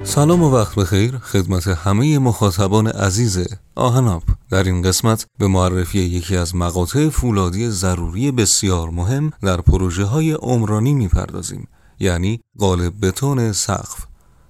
سلام و وقت بخیر خدمت همه مخاطبان عزیز آهناب. در این قسمت به معرفی یکی از مقاطع فولادی ضروری بسیار مهم در پروژه های عمرانی میپردازیم، یعنی قالب بتون سقف.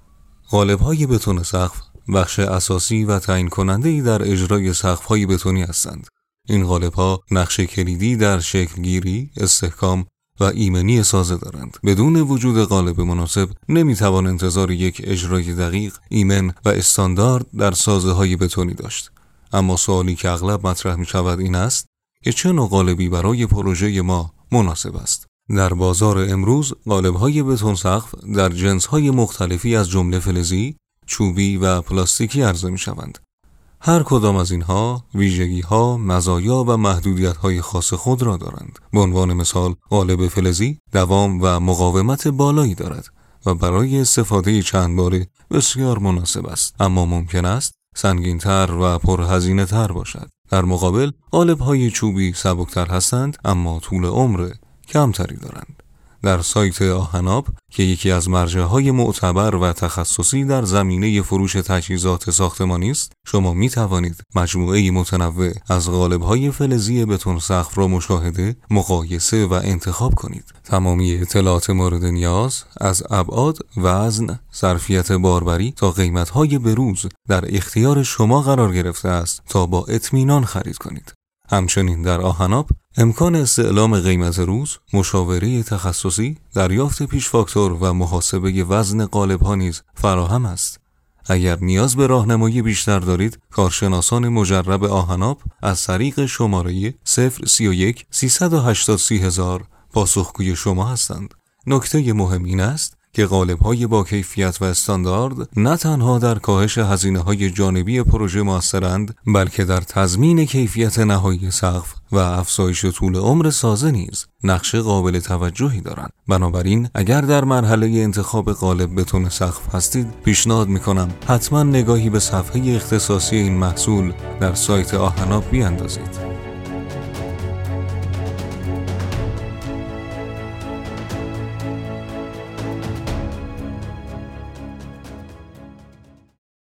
قالب های بتون سقف بخش اساسی و تعیین کننده‌ای در اجرای سقف های بتونی هستند. این قالب ها نقش کلیدی در شکل گیری، استحکام و ایمنی سازه دارند. بدون وجود قالب مناسب نمیتوان انتظار یک اجرای دقیق، ایمن و استاندارد در سازه های بتونی داشت. اما سوالی که اغلب مطرح می شود این است که چه نوع قالبی برای پروژه ما مناسب است. در بازار امروز قالب های بتون سقف در جنس های مختلفی از جمله فلزی، چوبی و پلاستیکی عرضه می شوند. هر کدام از اینها ویژگی‌ها، مزایا و محدودیت‌های خاص خود را دارند. به عنوان مثال، قالب فلزی دوام و مقاومت بالایی دارد و برای استفاده چند باره بسیار مناسب است، اما ممکن است سنگین‌تر و پرهزینه‌تر باشد. در مقابل، قالب‌های چوبی سبکتر هستند اما طول عمر کمتری دارند. در سایت آهناب که یکی از مرجع‌های معتبر و تخصصی در زمینه فروش تجهیزات ساختمانی است، شما می توانید مجموعه‌ای متنوع از قالب‌های فلزی بتون سقف را مشاهده، مقایسه و انتخاب کنید. تمامی اطلاعات مورد نیاز از ابعاد، وزن، ظرفیت باربری تا قیمت‌های بروز در اختیار شما قرار گرفته است تا با اطمینان خرید کنید. همچنین در آهناب امکان استعلام قیمت روز، مشاوره تخصصی، دریافت پیش فاکتور و محاسبه وزن قالب‌ها نیز فراهم است. اگر نیاز به راهنمایی بیشتر دارید، کارشناسان مجرب آهناب از طریق شماره 031 380 30000 پاسخگوی شما هستند. نکته مهم این است که قالب‌های با کیفیت و استاندارد نه تنها در کاهش هزینه‌های جانبی پروژه موثرند، بلکه در تضمین کیفیت نهایی سقف و افزایش طول عمر سازه نیز نقش قابل توجهی دارند. بنابراین اگر در مرحله انتخاب قالب بتون سقف هستید، پیشنهاد می‌کنم حتما نگاهی به صفحه اختصاصی این محصول در سایت آهناب بیاندازید.